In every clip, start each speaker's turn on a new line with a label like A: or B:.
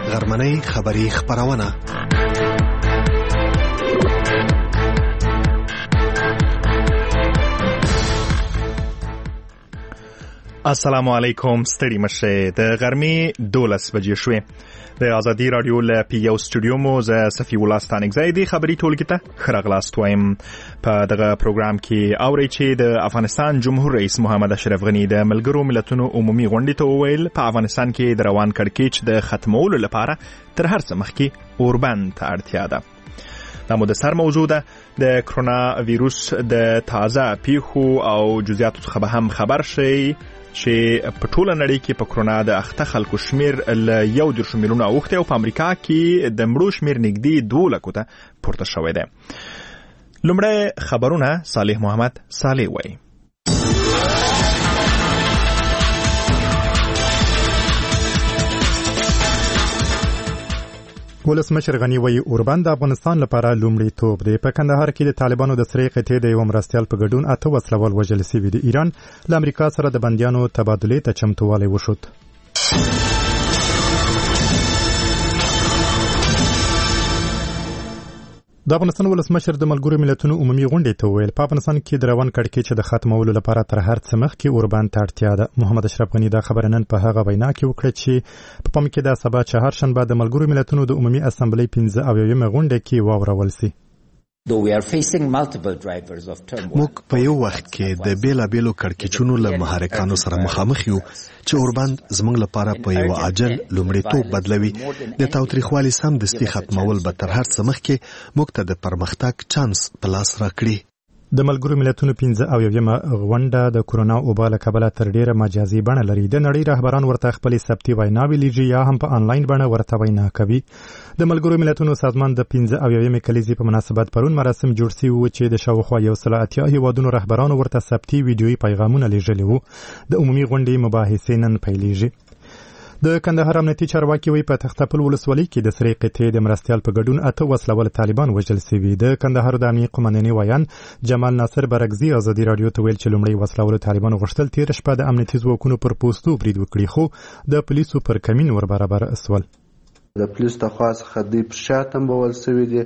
A: غرمنۍ خبری خبرونه.
B: السلام علیکم. ستړي مشه د غرمې 12 بجې شوې. د ازادي رادیو له پیو سټوډیو مو ز صفی الله ستانګزی دی خبري ټولګي ته خرغلاست وایم. په دغه پروګرام کې اوري چې د افغانستان جمهور رئیس محمد اشرف غنی د ملګرو ملتونو عمومي غونډې ته وویل په افغانستان کې د روان کړکېچ د ختمولو لپاره تر هر څه مخکې اوربند ته اړتیا ده. دا مو د سر موضوع ده. د کرونا ویروس د تازه پیښو او جزئیاتو څخه به هم خبر شي چې په ټوله نړۍ کې په کرونا د اخته خلکو شمیر ل 1.2 میلیونه اوخته او په امریکا کې د مړو شمیر نږدې 2 لکو ته پورته شوی دی. لومړی خبرونه صالح محمد صالح وایي.
C: ولسمشر غنی وایي اوربند د افغانستان لپاره لومړیتوب دی. په کندهار کې د طالبانو د سرې قطعې د یو مرستیال په ګډون 8 وسلوال وژل شوي دي. ایران له امریکا سره د بندیانو تبادلې ته چمتووالی وښود. د افغانستان ولسمشر د ملګرو ملتونو عمومي غونډې ته وویل په افغانستان کې د روان کړکېچ د ختمولو لپاره تر هر څه مخکې اوربند ته اړتیا ده. محمد اشرف غنی دا خبره نن په هغه وینا کې وکړه چې په پام کې د سبا چهارشنبه د ملګرو ملتونو د عمومي اسامبلې 15 غونډه کې واورول شي.
A: موږ په یو وخت کې د بیلابیلو کړکېچونو له محرکانو سره مخامخ یو چې اوربند زموږ لپاره په یو عاجل لومړیتوب بدلوي. د تاوتریخوالي سمدستي ختمول به تر هر څه مخکې موږ ته د پرمختګ چانس په لاس راکړي.
C: د ملګرو ملتونو 15 غونډه د کرونا وبا له کبله تر ډیره مجازي بڼه لري. د نړۍ رهبران ورته خپل سبتي ویناوي لیږي یا هم په انلاین بڼه ورته وینا کوي. د ملګرو ملتونو سازمان د 15 کلیزې په مناسبت پرون مراسم جوړ شوي وو چې د شاوخوا 180 هیوادونو رهبرانو ورته سبتي ویډیويي پیغامونه لیږلي وو. د عمومي غونډې مباحثې نن پیلېږي. د کندهار امنیتي چارواکي وایي په تختپل ولسوالۍ کې د سرې قطعې د مرستیال په ګډون 8 وسلوال طالبان وژل شوي. د کندهار د امنیت قومندانۍ ویان جمال ناصر برګزي ازادي رادیو ته ویل چې لومړی وسلوال طالبان غوښتل تیر شپه د امنیتي ځواکونو پر پوستو برید وکړي خو د پولیسو پر کمین ور برابر اسول.
D: د پولیس د خوا څخه د پرشاتم بول شوی دي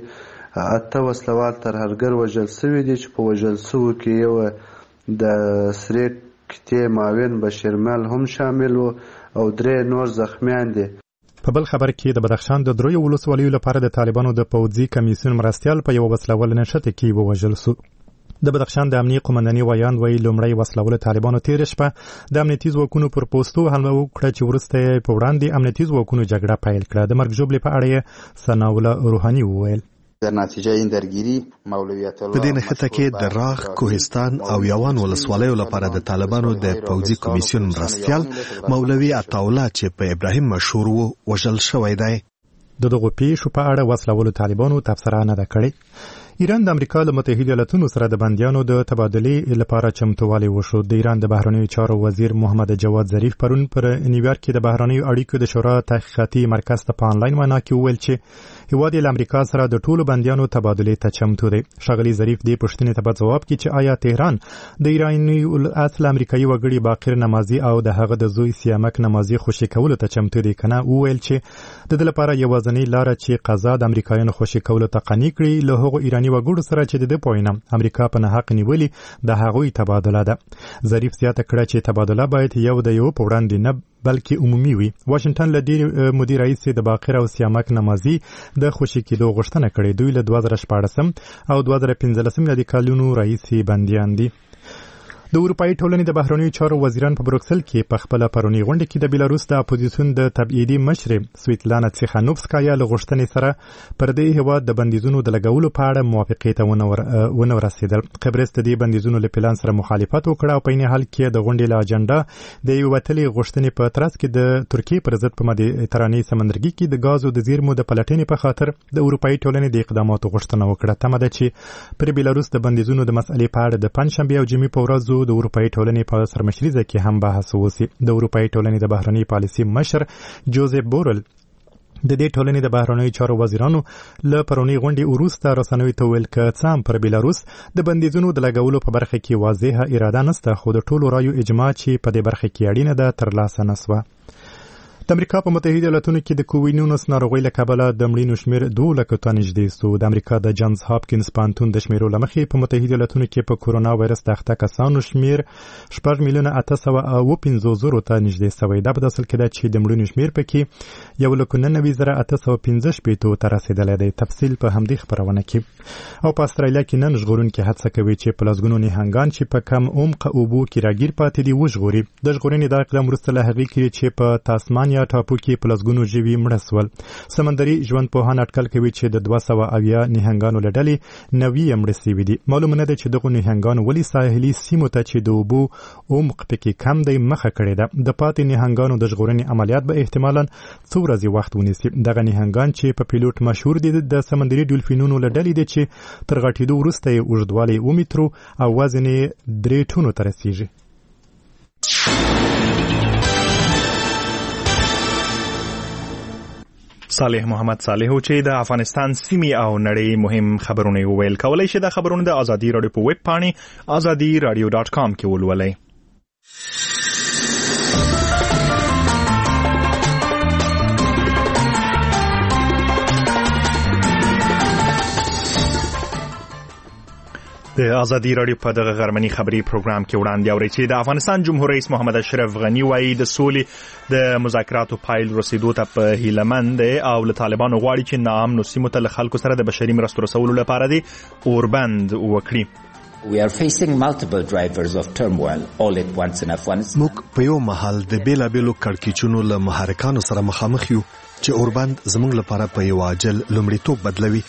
D: 8 وسلوال ترهګر وژل شوی دي چې په وژل شوو کې یو د سرې قطعې معاون بشیرمل هم شامل وو او 3 نور زخمیان دي.
C: په بل خبر کې د بدخشان د دریو ولسوالیو لپاره د طالبانو د پوځي کمیسیون مرستیال په یو وسلوال نشته کې ووژل شو. د بدخشان د امنیت قومندانۍ ویان وایي لومړی وسلوال طالبانو تیر شپه د امنیتي ځواکونو پر پوستو حمله وکړه چې وروسته یې په وړاندې امنیتي ځواکونو جګړه پیل کړه. د مرګ ژوبلې په اړه یې ثناءالله روحاني وویل
E: در نتیجه این درگیری مولویت الله
A: په دې نښته کې د راغ، کوهستان او یوان ولسوالیو لپاره د طالبانو د پوځي کمیسیون مرستیال مولوي عطاالله چې په ابراهیم مشهور وو وژل شوی دی.
C: د دغو پیښو په اړه وسلوالو طالبانو تبصره نه ده کړې. ایران د امریکا له متحده ایالاتونو سره د بندیانو د تبادلې لپاره چمتووالی وښود. د ایران د بهرنیو چارو وزیر محمد جواد ظریف پرون پر نیویارک کې د بهرنیو اړیکو د شورا تحقیقاتي مرکز ته په انلاین وینا کې وویل چې هیواد له امریکا سره د ټولو بندیانو تبادلې ته چمتو دی. ښاغلي ظریف دې پوښتنې ته په ځواب کې چې آیا تهران د ایراني اصل امریکایي وګړي باقر نمازي او د هغه د زوی سیامک نمازي خوشي کولو ته چمتو دی کنه، وویل چې د دې لپاره یوازینۍ لاره چې قضا د امریکایانو خوشي کولو ته قانع کړي له هغو ایراني وګړو سره چې د پوینم امریکا په ناحق نیولي د هغوی تبادله ده. ظریف زیاته کړه چې تبادله باید یو د یو په وړاندې نه بلکې عمومي وي. واشنگټن له ډېر مودې راهیسې د باقر او سیامک نمازي د خوشي کېدو غوښتنه کړې. دوی له 2014 او 2015 کلونو راهیسې بندیان دي. د اروپایي ټولنې د بهرنیو چارو وزیران په بروکسل کې په خپله پرونی غونډه کې د بیلاروس د اپوزیسیون د تبعیدي مشرې سویتلانا تسیخانوفسکایا له غوښتنې سره پر دې هېواد د بندیزونو د لګولو په اړه موافقې ته ونه رسېدل. قبرس د دې بندیزونو له پلان سره مخالفت وکړه او په عین حال کې د غونډې له اجنډا د یوې وتلې غوښتنې په ترڅ کې د ترکیې پر ضد په مدیترانې سمندرګي کې د ګازو د زیرمو د پلټنې په خاطر د اروپایي ټولنې د اقداماتو غوښتنه وکړه. تمه ده چې پر بیلاروس د بندیزونو د مسئلې په اړه د پنجشنبې او جمعې په ورځو د اروپایي ټولنې په سرمشریزه کې هم بحث وشي. د اروپایي ټولنې د بهرنۍ پالیسي مشر جوزف بورل د دې ټولنې د بهرنیو چارو وزیرانو له پرونی غونډې وروسته رسنیو ته ویل که څه هم پر بیلاروس د بندیزونو د لګولو په برخه کې واضحه اراده نشته، خو د ټولو رایو اجماع چې په دې برخه کې اړینه ده ترلاسه نه شوه. د امریکا په متحده ایالاتونو کې د کووید-19 ناروغۍ له کبله د مړینو شمېر 2 لکو ته نږدې سو. د امریکا د جانز هاپکینز پوهنتون د شمیرو له مخې په متحده ایالاتونو کې په کورونا وایرس د اخته کسانو شمېر 6,850,000 ته نږدې سوی. دا په اصل کې ده چې د مړینو شمېر پکې 1,99,850 ته رسیدلی دی. تفصیل په همدې خبرونه کې. او په استرالیا کې نن ژغورونکي هڅه کوي چې په لسګونو نهنګان چې په کم عمق اوبو کې راګیر پاتې دي وژغوري. د ژغورنې دا اقدام وروسته له هغې کې چې په تاسمانیا ټاپو کې په لسګونو ژوي مړه سول. سمندري ژوندپوهان اټکل کوي چې د 280 نهنګانو له ډلې 90 مړه سوي دي. معلومه نه ده چې دغو نهنګانو ولې ساحلي سیمو ته چې د اوبو عمق پکې کم دی مخه کړې ده. د پاتې نهنګانو د ژغورنې عملیات به احتمالاً څو ورځې وخت ونیسي. دغه نهنګان چې په پیلوټ مشهور دي د سمندري ډولفینونو له ډلې دي چې تر غټېدو وروسته یې اوږدوالی 2 مترو او وزن یې 3 ټنو ته رسیږي.
B: صالح محمد صالح چې د افغانستان سیمې او نړۍ مهم خبرونه ویل. کولای شي د خبرونو د ازادي رادیو په ویب پاڼې azadiradio.com کې ولولئ. د ازادي رادیو په دغه غرمني خبري پروګرام کې وړاندې اوري چې د افغانستان جمهور رئیس محمد اشرف غنی وايي د سولې د مذاکراتو پایل رسیدو ته په هیلمند او له طالبانو غواړي چې ناامنو سیمو ته له خلکو سره د بشري مرستو رسولو لپاره دي اوربند وکړي.
F: We are facing multiple drivers of turmoil all at once in Afghanistan.
A: موږ په یو مهال د بیلابیلو کړکېچونو له محرکانو سره مخامخ یو چې اوربند زموږ لپاره په یو عاجل لومړیتوب بدلوي.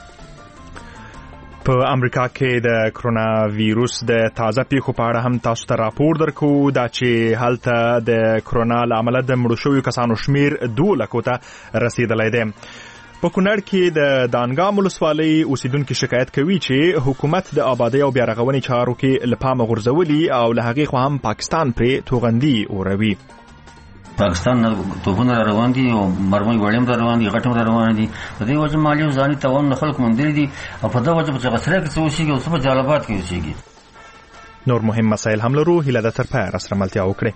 B: په امریکا کې د کرونا وایروس د تازه پیښو په اړه هم تاسو ته راپور درکو دا چې هلته د کرونا له امله د مړو شویو کسانو شمیر 2 لکو ته رسیدلی دی. په کونړ کې د دانګام ولسوالۍ اوسیدونکو شکایت کوي چې حکومت د آبادی او بیارغونې چارو کې له پامه غورځولي او له هغې خوا هم پاکستان پرې توغندي اوروي.
G: پاکستان توپونه روان دي او مرمۍ وړم روان دي غټم روان دي. په دې وجه مالی او ځاني توان خلک مندل دي او په دا وجه په غسره کې څه وشي او څه په جالبات کې وشي.
B: نور مهم مسایل هم لرو. هیله ده تر پایه راسره ملتیا وکړئ.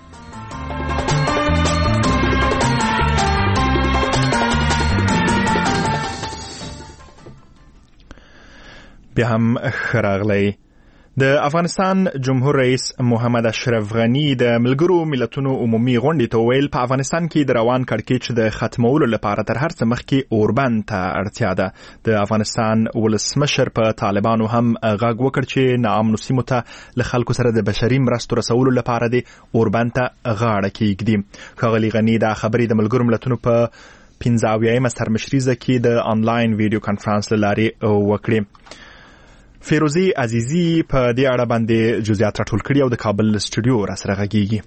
B: بیا هم خراغلی. د افغانستان جمهور رئیس محمد اشرف غنی د ملګرو ملتونو عمومي غونډې ته ویل په افغانستان کې د روان کړکېچ د ختمولو لپاره تر هر څه مخکې اوربند ته اړتیا ده. د افغانستان ولسمشر په طالبانو هم غږ وکړ چې ناامنو سیمو ته له خلکو سره د بشري مرستو رسولو لپاره د اوربند ته غاړه کېږدي. ښاغلي غني دا خبرې د ملګرو ملتونو په 15 سرمشریزه کې د آنلاین ویډیو کانفرنس له لارې وکړې. فیروزی عزیزی په دې اړه باندې جزئیات راټول کړي او د کابل استودیو را سره غږیږي.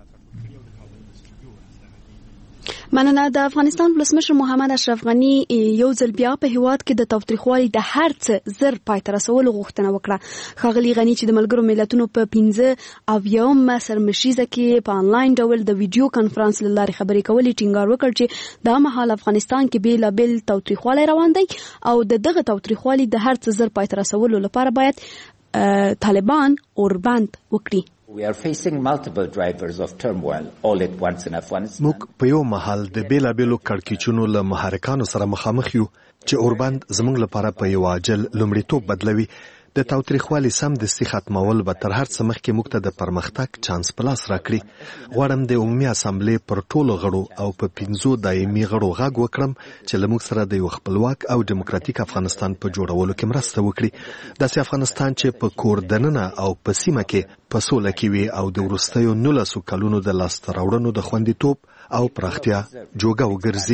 H: مننه. د افغانستان ولسمشر محمد اشرف غنی یو ځل بیا په هیواد کې د تاوتریخوالي د هر څه زر پای ته رسولو غوښتنه وکړه. ښاغلي غنی چې د ملګرو ملتونو په 15 سرمشریزه کې په آنلاین ډول د ویډیو کانفرنس له لارې خبرې کولې ټینګار وکړ چې دا مهال افغانستان کې بیلابیل تاوتریخوالی روان دی او دغه تاوتریخوالي د هر څه زر پای ته رسولو لپاره باید طالبان اوربند وکړي.
F: We are facing multiple drivers of turmoil all at once in Afghanistan.
A: موږ په یو مهال د بیلابیلو کړکېچونو له محرکانو سره مخامخ یو چې اوربند زموږ لپاره په یو عاجل لومړیتوب بدلوي. د تاوتریخوالي سمدستي ختمول به تر هر څه مخکې موږ ته د پرمختګ چانس په لاس راکړي. غواړم د عمومي اسامبلې پر ټولو غړو او په 15 دایمي غړو غږ وکړم چې له موږ سره د یو خپلواک او دیموکراتیک افغانستان په جوړولو کې مرسته وکړي. داسې افغانستان چې په کور دننه او په سیمه کې په سوله کې وي او د وروستیو 19 کلونو د لاسته راوړنو د خوندیتوب او پراختیا جوګه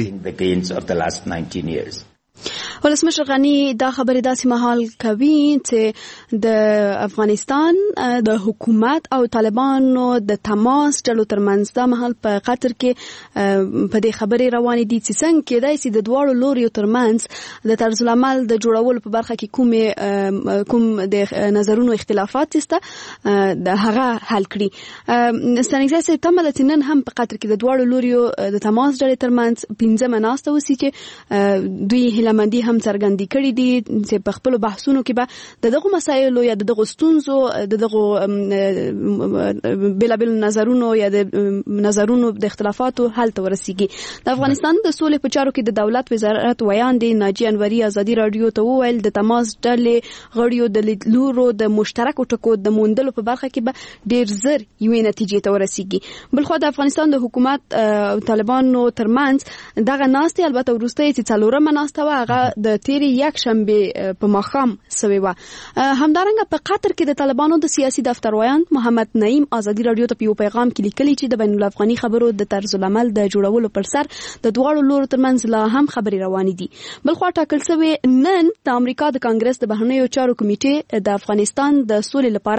A: وګرځي.
H: ولسمشر غنی دا خبرې داسې مهال کوي چې د افغانستان د حکومت او طالبانو د تماس ډلو ترمنځ دا مهال په قطر کې په دې خبرې روانې دي چې څنګه کېدای شي د دواړو لوریو ترمنځ د طرز العمل د جوړولو په برخه کې کوم د نظرونو اختلافات سته د هغه حل کړي. ستانګزی صاحب تمه ده چې نن هم په قطر کې د دواړو لوریو د تماس ډلې ترمنځ 15 ناسته وسي چې دوی هیلمندي هم هم څرګندې کړې دي چې په خپل بحثونو کې به دغه مسایلو یا دغه ستونزو دغه بلابل نظرونو یا د نظرونو د اختلافاتو حل ته ورسیږي. د افغانستان د سولې په چارو کې د دولت وزارت ویاندې ناجیه انوري ازادي رادیو ته وویل د تماس ډلې غړیو د لیدلورو د مشترکو ټکو د موندلو په برخه کې به ډیر زر یوې نتیجې ته ورسیږي. بلخو د افغانستان د حکومت او طالبانو ترمنځ دغه ناستې البته وروسته چې څلورمه ناسته وه هغه د تیرې یک شنبې په ماښام سوې وه. همدارنګه په قطر کې د طالبانو د سیاسي دفتر ویاند محمد نعیم ازادي رادیو ته په یو پیغام کې لیکلي چې د بین الافغاني خبرو د طرز العمل د جوړولو پر سر د دواړو لورو ترمنځ لا هم خبرې روانې دي. بلخو ټاکل شوی نن د امریکا د کانګرس د بهرنیو چارو کمیټې د افغانستان د سولې لپاره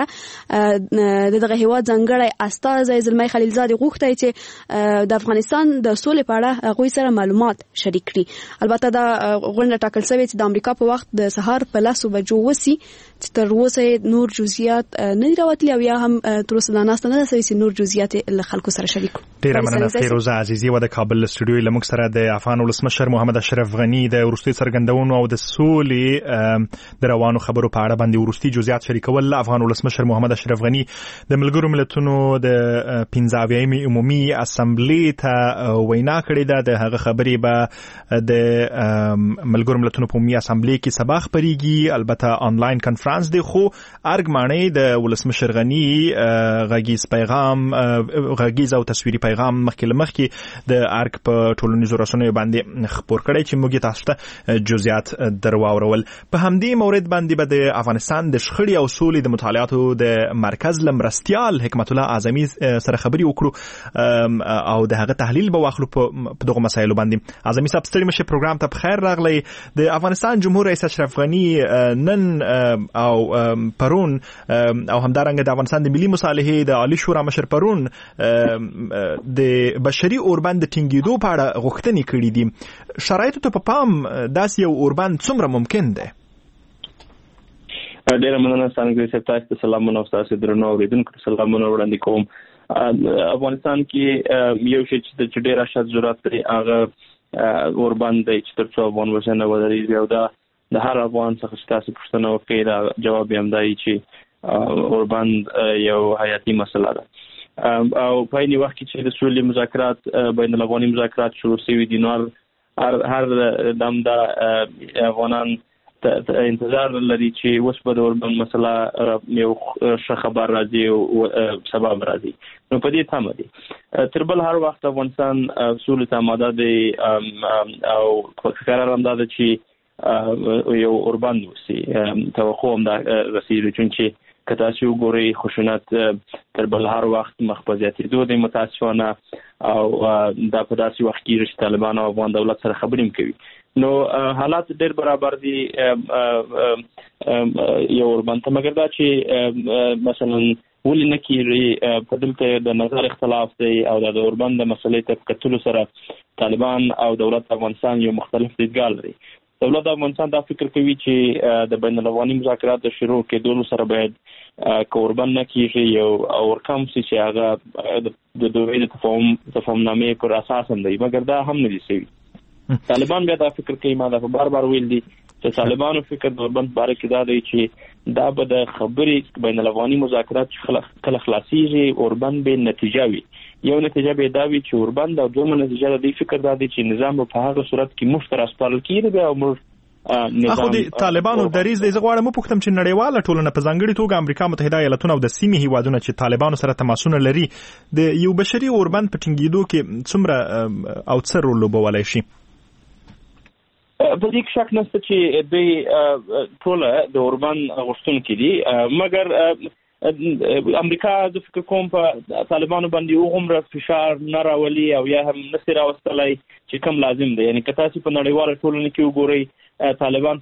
H: دغه هیواد ځانګړی استازی زلمی خلیلزاد غوښتي چې د افغانستان د سولې په اړه هغوی سره معلومات شریک کړي. البته دا غونډه ټاکل شوې چې د امریکا په وخت د سهار په 10 بجو وسی چې تر اوسه نور جزئیات نه راوتلي او یا هم تر اوسه د ناست نه سوي چې نور جزئیات له خلکو سره شریک.
B: ډیره مننه فیروزه عزیزی و د کابل استودیو لمک سره د افغان ولسمشر محمد اشرف غنی د ورستي څرګندونو او د سولې د روانو خبرو په اړه باندې ورستي جزئیات شریکول. افغان ولسمشر محمد اشرف غنی د ملګرو ملتونو د 15مې عمومي اسمبلی ته وینا کړې ده. د هغه خبرې به د ملګرو ملتونو په عمومي اسمبلی کې سبا خبريږي. البته آنلاین کنفرانس دی خو ارګمانې د ولسمشر غنی غږیز پیغام غږیز او تصویري پیغام مخکې د ارګ په ټولنیزو رسنیو باندې خبر کړی چې موږ تاسو ته جزئیات درواورول. په همدې مورد باندې به د افغانستان د شخړې او سولې د مطالعاتو د مرکز لمرستيال حکمت الله اعظمي سره خبري وکړو او د هغه تحلیل به واخلو په دغه مسایلو باندې. اعظمي صاحب ستړي مشه پروګرام ته بخیر راغلی. د افغانستان جمهور رئیس اشرف غنی نن او پرون او همدارنګه د افغانستان د ملي مصالحې د عالی شورا مشر پرون د بشري اوربند ټینګېدو په اړه غوښتنې کړې دي. شرایطو ته په پام داسې یو اوربند څومره ممکن دی؟
I: ډیره مننه څنګه چې تاسو ته سلامونه او تاسو درنو اوریدونکو ته سلامونه وړاندې کوم. افغانستان کې یو شی چې ډیر اشد ضرورت لري هغه اوربند دی چې تر څو افغان وژنه ودرېږي او دا د هر افغان څخه چې تاسو پوښتنه وکړئ دا جواب یې هم دی چې اوربند یو حیاتي مسله ده او په یوه وخت کې چې د سولې مذاکرات بین الافغاني مذاکرات شروع شوي دي نو هر دم دا افغانان انتظار لري چې اوس به د اوربند مسله یو ښه خبر راځي او سبب راځي. نو په دې تمه دي تر بل هر وخت افغانستان سولې ته آماده دی او قرار هم ده چې یو اوربند وسی توقع هم ده رسیدي چې که تاسو وګورئ خشونت تر بل هر وخت مخ په زیاتېدو دی متاسفانه او دا په داسې وخت کې چې طالبان او افغان دولت سره خبرې هم کوي. نو حالات ډېر برابر دي یو اوربند ته مګر دا چې مثلا ولې نه کېږي په دلته د نظر اختلاف دی او د اوربند د مسلې ته کتلو سره طالبان او دولت افغانستان یو مختلف دیدګال لري. دولت افغانستان دا فکر کوي چې د بین الافغاني مذاکرات د شروع کېدو سره باید اوربند نه کېږي یو اورکم چې هغه د دوی د تفاهمنامې پر اساس هم دی مګر دا هم نه دي شوي. طالبان بیا دا فکر کوي ما دا په بار ویل دي چې طالبانو فکر د اوربند باره کې دا دی چې دا به د خبرې بین الافغاني مذاکرات کله خلاصيږي اوربند به نتیجه وي. یو نتیجه به دا وي چې اوربند او دومره نتیجه د دې فکر دا دی چې نظام په هغه صورت کې مشترک سپارل کیږي او موږ
B: اخو د طالبانو دریز د زغواړه مو پوښتم چې نړیواله ټولنه په ځانګړي توګه امریکا متحده ایالاتونه او د سیمې هیوادونو چې طالبانو سره تماسونه لري د یو بشري اوربند په ټینګېدو کې څومره او څه رول لوبولی شي؟
I: په دې شک نشته چې دوی ټول د اوربند غوښتونکي دي مګر امریکا د فکر کوم په طالبانو باندې وګمره فشار نه راولي او یا هم نسي راوستلای چې کم لازم دی. یعنی که تاسو په نړیواله ټولنه کې وګورئ طالبان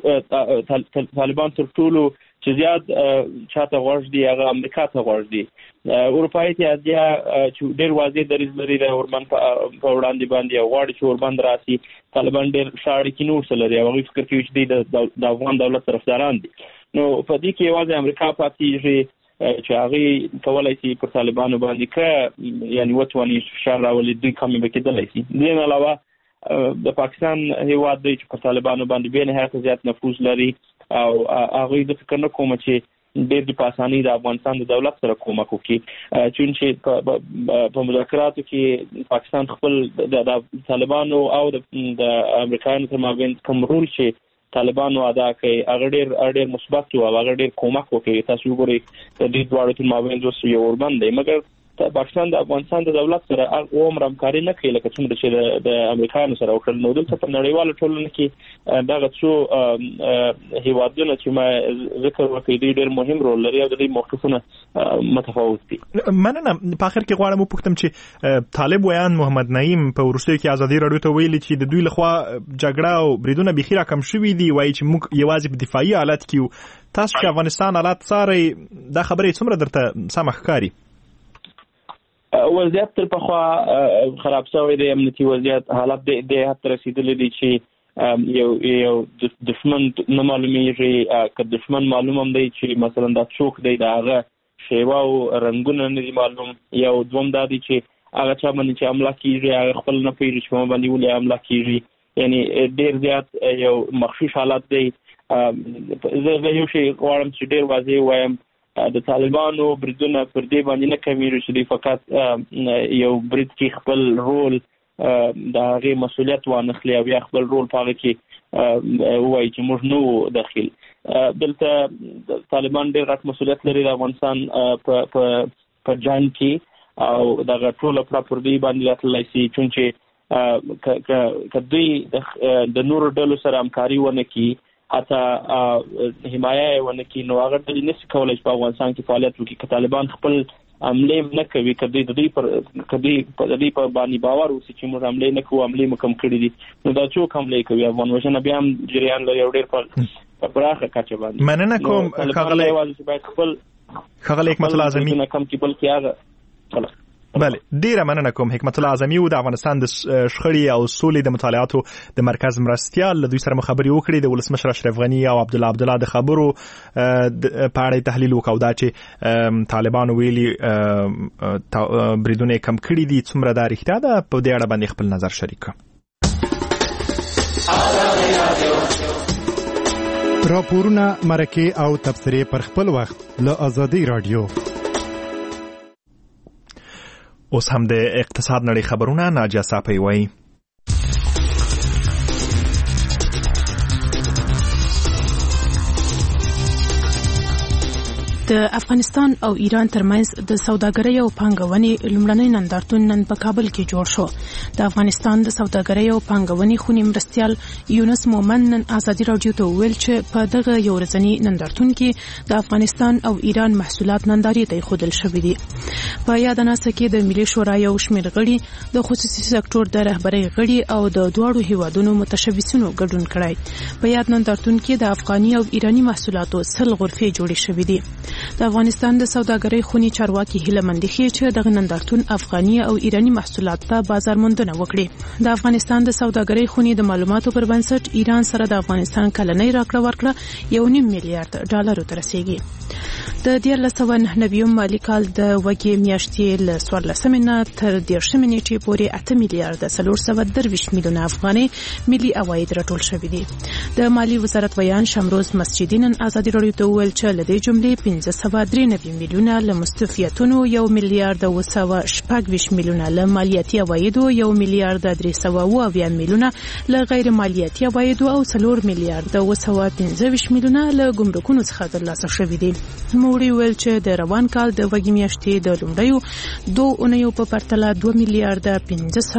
I: تر ټولو چې زیات چاته غوږ دي هغه امریکا ته غوږ دي. اروپایي اتحادیه چې ډېر واضح دریځ لري د اوربند په وړاندې باندې او غواړي چې اوربند راسي. طالبان ډېر ښه اړیکې نور سره لري او هغوی فکر کوي چې دوی د افغان دولت طرفداران دي. نو په دې کې یوازې امریکا پاتېږي چې هغوی کولی شي پر طالبانو باندې که یعنې وتواني فشار راولي دوی کمې به کېدلی شي. دې نه علاوه د پاکستان هیواد دی چې په طالبانو باندې به نهایت زیات نفوذ لري او هغه د فکر نه کوم چې ډېر په اسانۍ د افغانستان د دولت سره کومک وکړي چې په مذاکراتو کې پاکستان خپل د طالبانو او د امریکایانو تر مابین کوم رول چې طالبانو ادا کوي هغه ډېر مثبت او هغه ډېر کومک وکړي. تاسو وګورئ د دې دواړو تر مابین دوه یو اوربند دی مګر پاکستان د افغانستان د دولت سره عمر همکاري نه کوي لکه څومره چې د امریکایانو سره وکړل. نو دلته په نړیواله ټولنه کې دغه څو هیوادونه چې ما ذکر وکړی دي ډېر مهم رول لري او د دې موقفونه متفاوت دي.
B: مننه. په اخر کې غواړم وپوښتم چې طالب ویان محمد نعیم په وروستیو کې ازادي راډیو ته ویلي چې د دوی لخوا جګړه او بریدونه بخیر کم شوي دي وایي چې موږ یوازې په دفاعي حالت کې تاسو چې افغانستان حالات څارئ دا خبرې څومره درته سمه ښکاري؟
I: وضعیت تر پخوا خراب شوی دی. امنیتي وضعیت حالت د حد رسیدلی دی چې یو دشمن نه معلومیږي که دشمن معلوم هم دی چې مثلا دا څوک دی د هغه شیوه او رنګونه نه دي معلوم. یو دوم دا دی چې هغه چا باندې چې حمله کیږي هغه خپل نه پوهېږي چې ما باندې ولې حمله کیږي. یعنی ډېر زیات یو مخشوش حالت دی. زه یو شی غواړم چې ډېر واضح وایم د طالبانو بریدونه پر دې باندې نه کمیږي چې دوی فقط یو برید کې خپل رول د هغې مسؤلیت وانخلي او یا خپل رول په هغه کې ووایي چې موږ نه وو داخل. دلته طالبان ډېر غټ مسؤلیت لري د افغانستان په جنګ کې او دغه ټوله پړه پر دوی باندې راتللی سي چون چې که دوی د نورو ډلو سره همکاري ونه کړي حتی حمایه ونه کړي نو هغه ډلې نشي کولی چې په افغانستان کې فعالیت وکړي. که طالبان خپل حملې نه کوي که دوی د دوی په باندې باور اوسي چې موږ حملې نه کوو حملې مو کم کړي دي نو دا څوک حملې کوي؟ افغان وژنه بیا هم جریان لري او ډېر په پراخه کچه باندې.
B: مننه کوم ښاغلی حکمت الله اعظمي.
I: کم کې بلکې هغه
B: بله ډیره مننه کوم. حکمت الله اعظمي و د افغانستان د شخړې او سولې د مطالعاتو د مرکز مرستیال له دوی سره خبرې وکړې. د ولسمشر اشرف غني او عبدالله د خبرو په اړه تحلیل وکاو دا چې طالبانو ویلي بریدونه کم کړي دي څومره دا رښتیا ده په دې اړه باندې خپل نظر شریک کړه.
C: راپورونه مرکه او تبصرې پر خپل وخت له ازادي رادیو.
B: اوس هم د اقتصاد نړۍ خبرونه ناجیه صافی وایي.
J: د افغانستان او ایران ترمنځ د سوداګرۍ او پانګونې لومړنی نندارتون نن په کابل کې جوړ شو. د افغانستان د سوداګرۍ او پانګونې خونی مرستیال یونس مومن نن ازادي راډیو ته ویل چې په دغه یو ورځنی نندارتون کې د افغانستان او ایران محصولات نندارې ته ښودل شوي دي. په یادناسه کې د ملي شورا یو شمېر غړي د خصوصي سکتور د رهبرۍ غړي او د دواړو هیوادونو متشبثینو ګډون کړی. په یاد نندارتون کې د افغاني او ایراني محصولاتو 100 غرفې جوړې شوې دي. د افغانستان د سوداګرۍ خونی چارواکي هیله مند خي چې دغه نندارتون افغاني او ایراني محصولات ته بازار موندنه وکړي. د افغانستان د سوداګرۍ خونی د معلوماتو پر بنسټ ایران سره د افغانستان کلنۍ راکړه ورکړه 1.5 میلیارډ ډالر ته رسیدي. د 2009 مالي کال د وګړي میاشتې له 14 نه تر 10 نیټې پورې 8 میلیارډ 423 میلیونه افغاني ملي عواید راټول شوي دي. د مالی وزارت ویان شمروز مسجدي نن ازادي راډیو ته ویل چې لدې جملې 593 میلیونه له مستفیدونو 1 میلیارډ 216 میلیونه له مالیاتي عوایدو 1 میلیارډ 320 میلیونه له غیر مالیاتي عوایدو او 4 میلیارډ 215 میلیونه له ګمرکونو څخه ترلاسه شوي دي. نوموړي ویل چې د روان کال د وګړي میاشتې د لومړیو 2 اونیو په پرتله 2 میلیارډ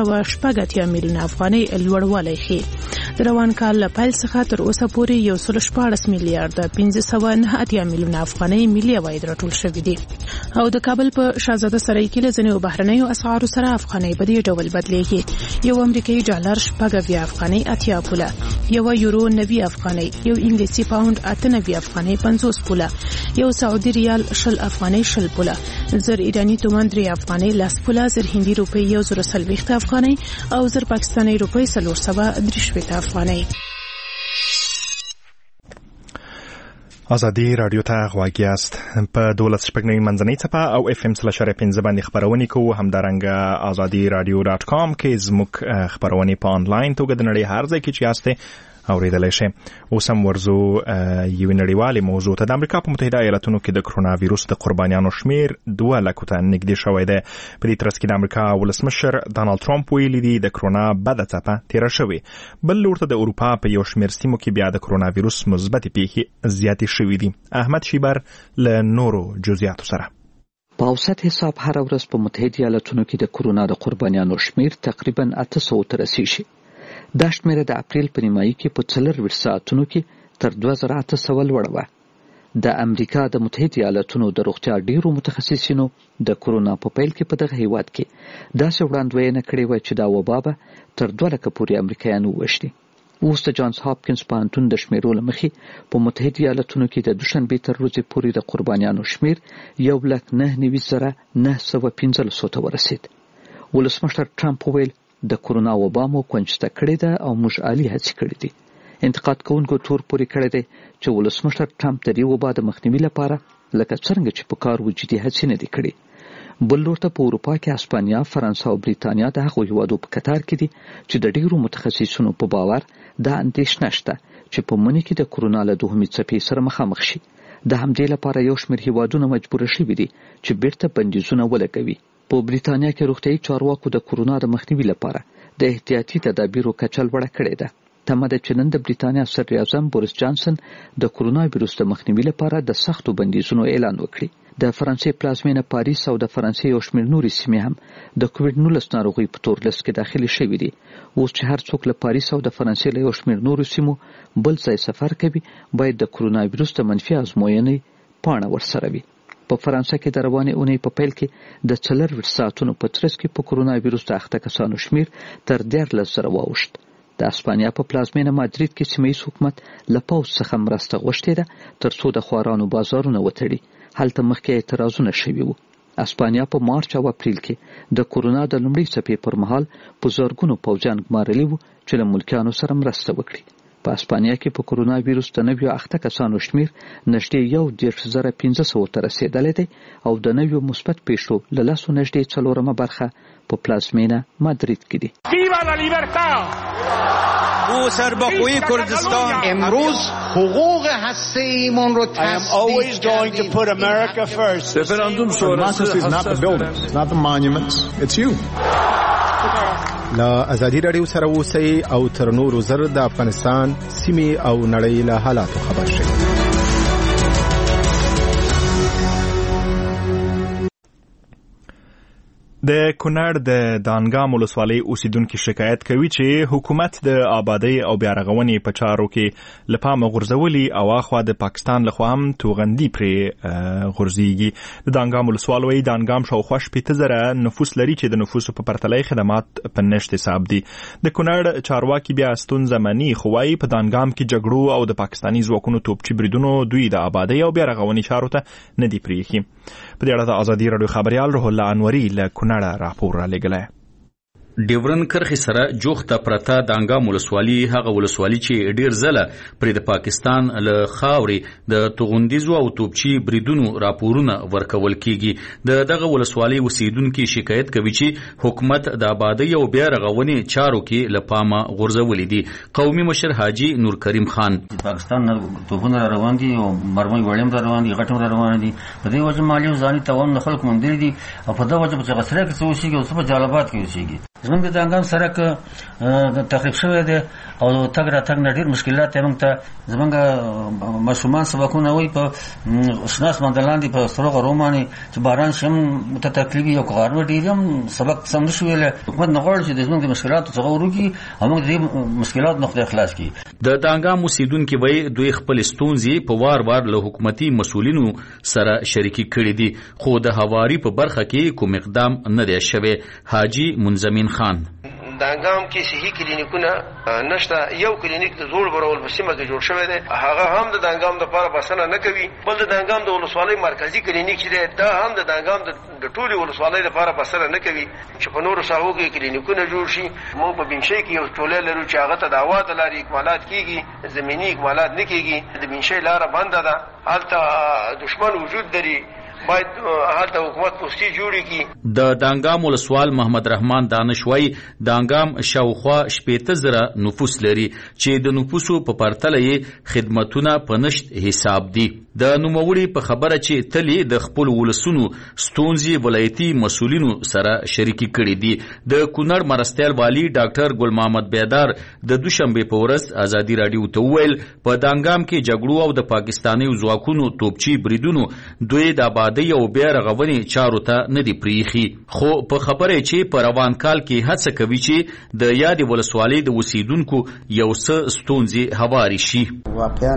J: 580 میلیونه افغانۍ لوړوالی ښیي. د روان کال له پیل څخه تر اوسه پورې 114 میلیارډ 509 میلیونه افغانۍ ملي عواید راټول شوي دي. او د کابل په شاهزاده سرای کې له ځینو بهرنیو اسعارو سره افغانۍ په دې ډول بدلېږي. یو امریکایي ډالر 80 افغانۍ 80 پوله، یو یورو 90 افغانۍ، یو انګلیسي پاوند 98 افغانۍ 50 پوله، یو سعودي ریال 60 افغانۍ 60 پوله، زر ایرانی تومان 3 افغانۍ 10 پوله، زر هندي روپۍ 140 افغانۍ او زر پاکستاني روپۍ 430 افغانۍ.
B: ازادي رادیو ته غواړی است په 12 منځنۍ څپه او FM 3.15 باندې خبرونه کوو همدارنګه azadiradio.com کې زموږ خبرونه په انلاین توګه د نړۍ هر ځای کې چې یاست اوریدلای شئ. اوس هم ورزو یو نړیوالې موضوع ته. د امریکا په متحده ایالاتونو کې د کرونا وایروس د قربانیانو شمیر 2 لک ته نږدې شوی دی. په دې ترڅ کې د امریکا ولسمشر ډانلډ ټرمپ ویلي دی د کرونا بده څپه تیر شوې. بل لورته د اروپا په یو شمیر سیمو کې بیا د کرونا وایروس مثبت پیښې زیاتې شوې دي. احمد شیبر له نورو جزئیاتو سره.
K: په اوسط حساب هر ورځ په متحده ایالاتونو کې د کرونا د قربانیانو شمیر تقریبا 800 ته رسیږي. دا شمیره د اپریل په نیمایي کې په 24 ساعتونو کې تر 2800 لوړه وه. د امریکا د متحده ایالاتونو د روغتیا ډیرو متخصصینو د کرونا په پیل کې په دغه هیواد کې داسې وړاندوینه کړې وه چې دا وبا به تر 2 لکه پورې امریکایان ووژني. اوس د جانز هاپکینز پوهنتون د شمیرو له مخې په متحده ایالاتونو کې د دوشنبې تر ورځې پورې د قربانیانو شمیر 1,99,915 ته ورسید. ولسمشر ټرمپ وویل د کرونا وبا مو کنجسته کړې ده او موږ عالی هڅې کړې دي. انتقاد کوونکو تور پورې کړی دی چې ولسمشر ټرمپ د دې وبا د مخنیوي لپاره لکه څنګه چې په کار وجودي هڅې نه دي کړې. بل لورته په اروپا کې اسپانیا، فرانسه او بریتانیا د هغو هیوادو په کتار کې دي چې د ډیرو متخصصینو په باور دا اندېښنه شته چې په مني کې د کرونا له دوهمې څپې سره مخامخ شي. د همدې لپاره یو شمېر هیوادونه مجبور شوي دي چې بیرته بندیزونه ولګوي. په بریتانیا کې روغتیايي چارواکو د کرونا د مخنیوي لپاره د احتیاطي تدابیرو کچه لوړه کړې ده. تمه ده چې نن د بریتانیا صدر اعظم بوریس جانسن د کرونا وایروس د مخنیوي لپاره د سختو بندیزونو اعلان وکړي. د فرانسې پلازمینه پاریس او د فرانسې یو شمېر نورې سیمې هم د کووډ-19 ناروغۍ په تور لیست کې داخلي شوي دي. اوس چې هر څوک له پاریس او د فرانسې له یو شمېر نورو سیمو بل ځای سفر کوي باید د کرونا وایروس د منفي ازموینې پاڼه ورسره وي. په فرانسه کې د روانې اونۍ په پیل کې د 24 ساعتونو په ترڅ کې په کرونا وایروس د اخته کسانو شمیر تر 13,000 واوښت. د اسپانیا په پلازمینه مادرید کې سیمه‌ییز حکومت له پوځ څخه مرسته غوښتې ده ترڅو د خوارانو بازارونه وتړي. هلته مخکې اعتراضونه شوي وو. اسپانیا په مارچ او اپریل کې د کرونا د لومړۍ څپې پر مهال په زرګونو پوځیان ګمارلي وو چې له ملکیانو سره مرسته وکړي. په اسپانیا کې په کرونا وایروس د نویو اخته کسانو شمیر نږدې 1,500 ته رسیدلی دی او د نویو مثبت پیښو له لاسو نږدې 4 برخه په پلازمینه مادرید کې دي.
L: او سربخوی کردستان
M: امروز حقوق هسته‌ایمان رو
L: always going to put America first.
N: Referendum شورای is not the buildings, not the monuments, it's you.
C: لا ازادي رادیو سره اوسئ او تر نورو زر د افغانستان سیمې او نړۍ له حالاتو خبر شئ.
B: د کونړ د دانګام ولسوالۍ اوسیدونکو شکایت کوي چې حکومت د آبادی او بیارغونې په چارو کې لپاره غورځولي او اخوا د پاکستان لخوا هم توغندي پرې غورځيږي. د دانګام ولسوالۍ دانګام شاوخوا 15,000 نفوس لري چې د نفوسو په پرتله خدمات په نشټ حساب دي. د کونړ چارواکي بیا ستونزه مني خو وايي په دانګام کې جګړو او د پاکستاني ځواکونو توپچي بریدونو دوی د آبادی او بیارغونې چارو ته نه دی پریخي. په دې اړه د ازادي رادیو خبريال روح الله انوري له کونړ راپور را لګلای.
O: ډیورن کرخي سره جوخته پرته د انګام ولسوالي هغه ولسوالي چې ډیر زله پر د پاکستان له خاوري د توغندیزو او توپچي بریدونو راپورونه ورکول کیږي. دغه ولسوالي اوسیدونکو شکایت کوي چې حکومت د آبادی او بیا رغونې چارو کې لپامه غورځولې دي. قومي مشر حاجی نور کریم خان
G: پاکستان توپونه روان دي او مرمۍ وړم روان دي غټم روان دي په دې وجه مالیو ځاني توان خلک مندل دي او په دغه وجه په غسره کې اوسېږي او په جالبات کې اوسېږي. زموږ د انګام سره ک تخریب شوی دی او تګ را تګ نه ډیر مشکلات موږ ته زموږ مشرومان سبقونه وي په شناس مندلاندې په سروغ روماني چې باران شم ته تکلیف یو کار و ډیرم سبق سم نشویل. حکومت نه غواړي چې زموږ د مشکلاتو څخه ورګي او موږ دې مشکلات نه خلاص کړي.
O: د دانګام اوسیدونکو وایي دوی خپل ستونزې په وار له حکومتي مسؤلینو سره شریکي کړي دي خو د هواري په برخه کې کوم اقدام نه دی شوی. حاجی منزمین خان
P: دانګام کې صحي کلینیکونه نشته. یو کلینیک د زوړ برول په سیمه کې جوړ شوی دی، هغه هم د دانګام لپاره بسنه نه کوي. بل د دانګام د ولسوالۍ مرکزی کلینیک چې دی دا هم د دانګام د ټولې ولسوالۍ لپاره بسنه نه کوي چې په نورو ساحو کې کلینیکونه جوړ شي. موږ په بنشي کې یو ټوله لرو چې هغه ته د هوا د لارې اکمالات کیږي، زمینی اکمالات نه کیږي. د بنشي لاره بنده ده، هلته دشمن وجود لري، باید هلته حکومت پوسټي جوړي کی.
O: د دانګام ولسوال محمد رحمان دانشوي دانګام شاوخوا 80,000 نفوس لري چې د نفوسو په پرتله یې خدماتونه په نشت حساب دي. د نوموړي په خبره چې تلی د خپل ولسونو ستونزې ولایتي مسولینو سره شریکي کړي دي. د کونړ مرستیال والی ډاکټر ګل محمد بیدار د دوشنبه په ورځ ازادي رادیو ته وویل په دانګام کې جګړو او د پاکستاني ځواکونو توپچی بریدونو دوی د آبادی او بیا رغونې چارو ته نه دی پریخي، خو په خبره چې په روان کال کې هڅه کوي چې د یادې ولسوالۍ د اوسیدونکو یو څه ستونزې هواري شي.
Q: واقعا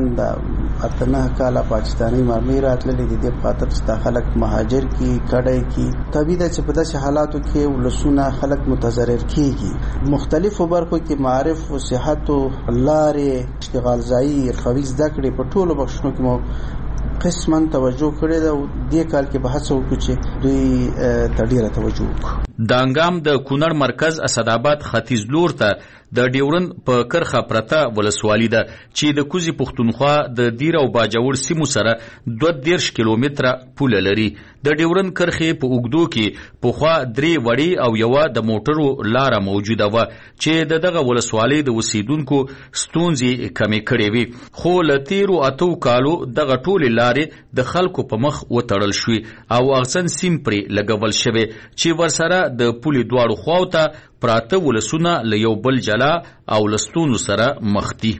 Q: د 8 کاله پاکستاني مرمۍ راتللې دي د خاطر چې خلک مهاجر کی کډای کی طبيعي د چې په داسې حالاتو کې ولسونه خلک متضرر کیږي. مختلفو برخو کې معارف او صحت او لارې اشتغال ځای خوي زده کړې په ټولو بخښونو کې مو قسمن توجه کړې ده او دې کال کې بحث وکړو چې دوی تډیره توجه وکړي.
O: دانګام د کونړ مرکز اسداباد ختیځ لور ته د ډیورن په کرخه پرته ولسوالۍ ده چې د کوزي پښتونخوا د دیر او باجوړ سیمو سره 2.5 کیلومتره پوله لري. د ډیورن کرخه په اوګدو کې پوخوا 3 وړي او یو د موټرو لار موجوده و چې دغه ولسوالۍ د اوسیدونکو ستونزې کمې کړې وي، خو لتیرو اتو کالو دغه ټول لارې د خلکو په مخ وتړل شوې او اغسن سیم پرې لګول شوی چې ورسره د پولې دواړو خواو ته پراته ولسونه له یو بل جلا او لستونو سره مخ دي.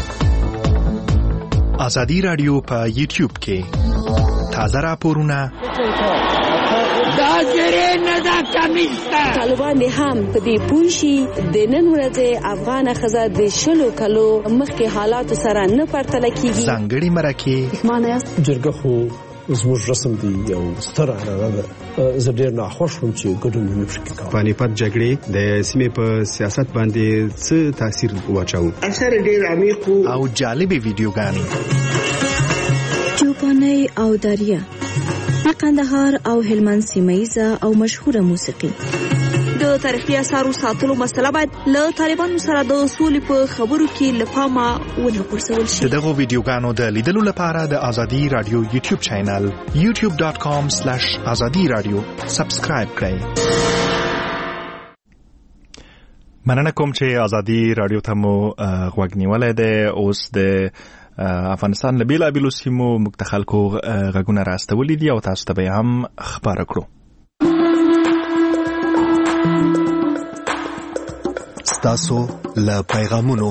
B: ازادي رادیو په یوټیوب کې تازه راپورونه
R: دا جری نه دا کمیستا طالبان هم په دې پوښي د نن ورځې افغان خزه د شلو کلو مخکې حالات سره نه پرتل کیږي.
B: ځانګړي مرکه
S: معنی جرګه خو زموږ رسم دی یو ستر هغه زه ډیر ناخوښ وم چې ګډون مې پکې کاوه.
T: پانیپت جګړې د سیمې په سیاست باندې څه تاثیر واچاوه؟
S: اثر ډیر عمیق
B: او جالبې ویډیوګانې
U: چوپاني او دریا قندهار او هلمند سیمه او مشهوره موسیقي.
H: د تاریخي اثارو ساتلو مسله باید له طالبانو سره د اصول په خبرو کې لپاره ونه غورځول شي.
B: دغه ویډیوګانو د لیدلو لپاره د ازادي رادیو یوټیوب چینل youtube.com/azadiradio سبسکرایب کړئ. مننه کوم چې ازادي رادیو ته مو غوږ نیولای دی. اوس د افغانستان له بیلابیلو سیمو موږ ته خلکو غږونه راستولي دي او تاسو ته به هم خبره کړو.
A: ستاسو له پیغامونو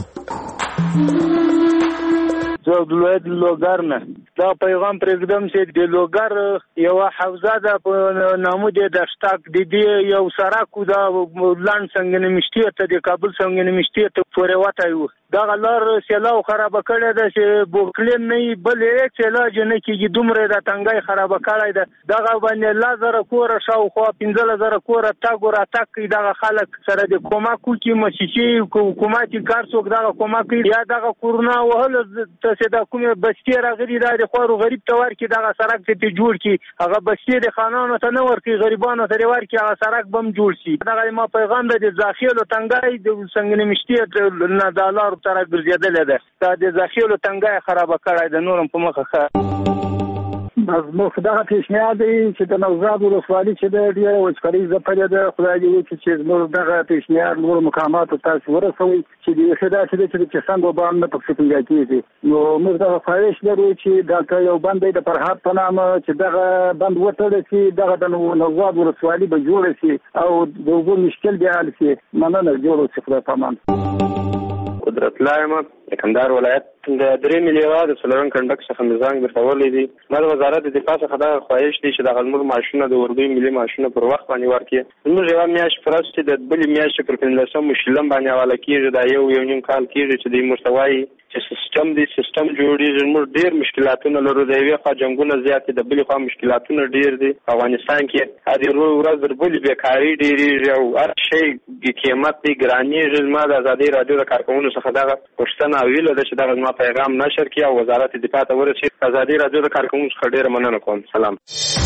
V: زه د لوید لوګر نه دا پیغام پرېږدم چې د لوګر یو حوزه ده په نامو د دشتاک د دې یو سړک دا لاند څنګه نمشتي ته د کابل څنګه نمشتي ته پورې وته یو دا لار سیلاو خراب کړی ده چې بوکلین نه بل هیڅ علاج نه کیږي. دومره د تنګای خراب کړی ده دغه باندې لازر کور شاوخوا 15,000 کور تاګور اتاک دغه خلک سره د کوماکو کې مشيشي حکومتي کار څوک دغه کوماکي یا دغه کورونا وهل ته دا کومه بچی راغلي د خورو غریب تور کې دغه سړک ته جوړ کی هغه بچی د خانانو ته نه ورکی غریبانو ته ورکی هغه سړک بم جوړ شي. دغه ما پیغام د ځاخیلو تنګای د څنګه نمشتي نه دالار تر ګرځیدل ده د ځاخیلو تنګای خراب کړای د نورم په مخه مزموخ دغه پیشنهاد دی چې د نوزاد ولسوالۍ چې د ډیره وچکالي زپلې ده خدای دې وکړي چې موږ دغه پیشنهاد نور مقامات تاسو ورسوي چې د خدا چې د چسند وبام نه پکې پیدا کیږي. نو موږ دغه خواهش لرو چې دا یو بند د فرحات په نامه چې دغه بند وټړل شي دغه د نوزاد ولسوالۍ به جوړ شي او د وګړو مشکل به حل شي. مننه جوړ شي خدای پامان.
W: قدرت لایم
D: د کندهار ولایت د 3 میلیونه د څلورن کنډک څخه میزان ورکولې دي. د وزارت دفاع څخه دا خواهش دي چې د غلمر ماشونه د اردوی ملي ماشونه پر وخت باندې ورکړي. موږ یو میاشت فرصت د بل میاشت پر 15 شلم باندې حواله کیږي. دا یو نیم کال کیږي چې د مرتوای چې سیستم جوړیږي. موږ ډیر مشکلاتونه لرو. د یوې خوا جنگونه زیات دي، د بلې خوا مشکلاتونه ډیر دي. افغانستان کې هر ورځ د بلې بیکاری ډیریږي او هر شی قیمت دی ګرانیږي. ما د ازادي رادیو د کارکونکو څخه دا پوښتنه ویله چې دا ما پیغام نشر کړي او وزارت دفاع ته ورسېد. ازادي رادیو د کارکونکو څخه ډیره مننه کوم. سلام.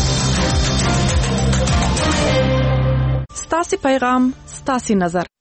E: ستاسو پیغام ستاسو نظر.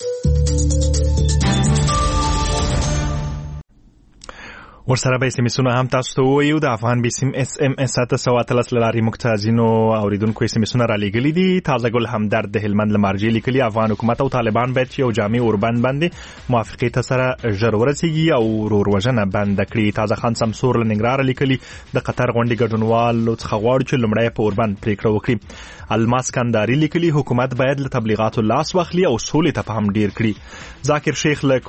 B: ورسره به سیمسونه هم تاسو ته وایو. د افغان بي سیم اس ام اس 713 لاري مختازینو اوریدونکو سیمسونه را لګلې دي. تازه ګل همدرد د هلمند لمرجې لیکلي افغان حکومت او طالبان باید یو جامع اوربند باندې موافقه ته سره ژر ورسیږي او وروروجنه بند کړي. تازه خان سمسور لنګرار لیکلي د قطر غونډې ګډونوال څخه غواړي چې لمړی په اوربند پریکړه وکړي. الماس کنداري لیکلي حکومت باید له تبلیغاتو لاس واخلي او سولې ته پام ډیر کړي. ذاکر شیخ